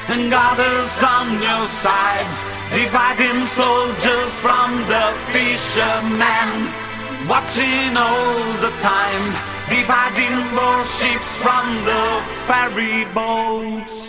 and God is on your side, dividing soldiers from the fishermen, watching all the time, dividing warships from the ferry boats.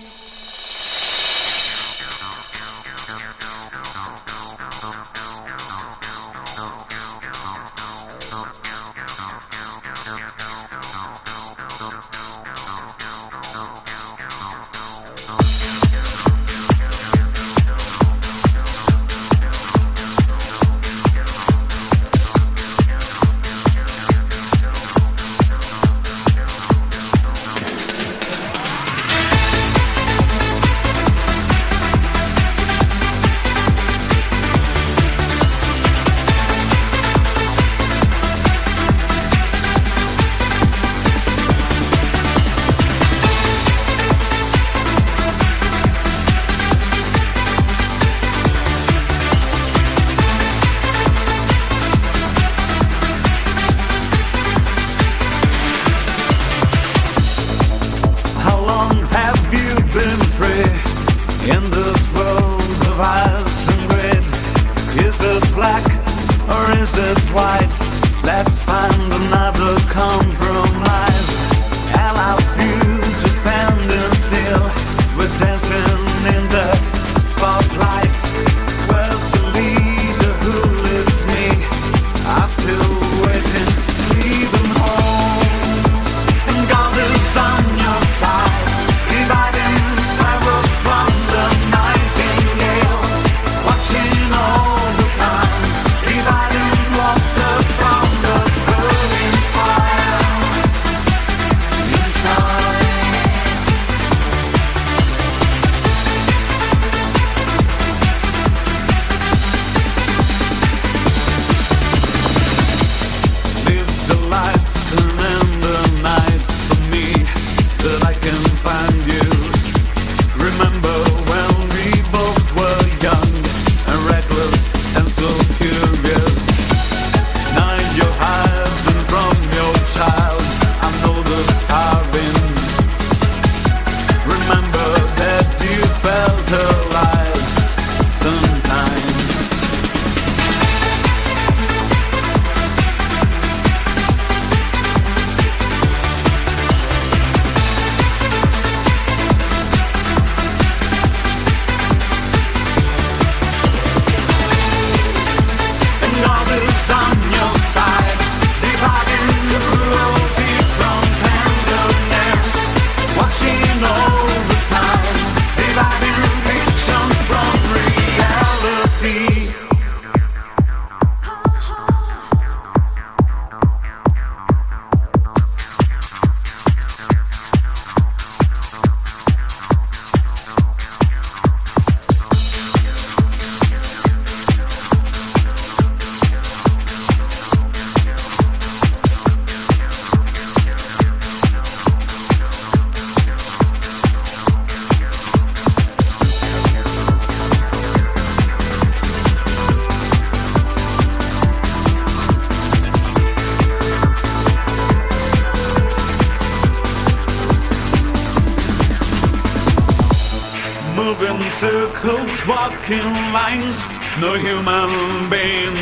Circles, walking lines, no human being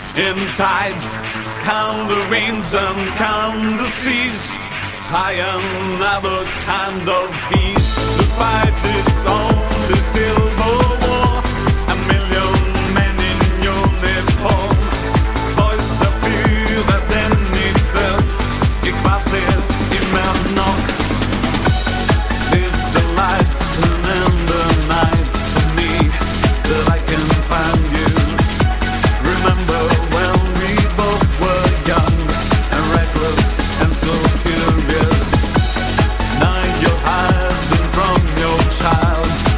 inside. Count the winds and count the seas. I am never kind of beast. The fight is on the silver war. A million men in uniform. Boys that feel that they need them. Ik was het in mijn nog. Live the life and end the night. That I can find you. Remember when we both were young and reckless and so curious. Now you're hiding from your child.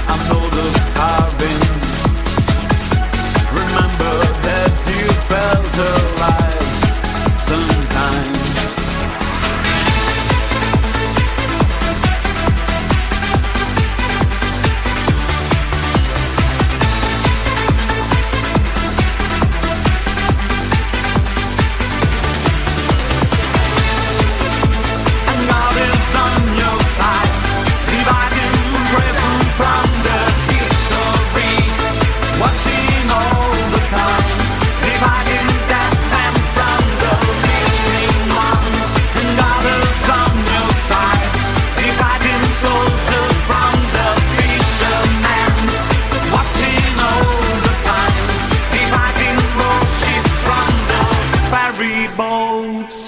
boats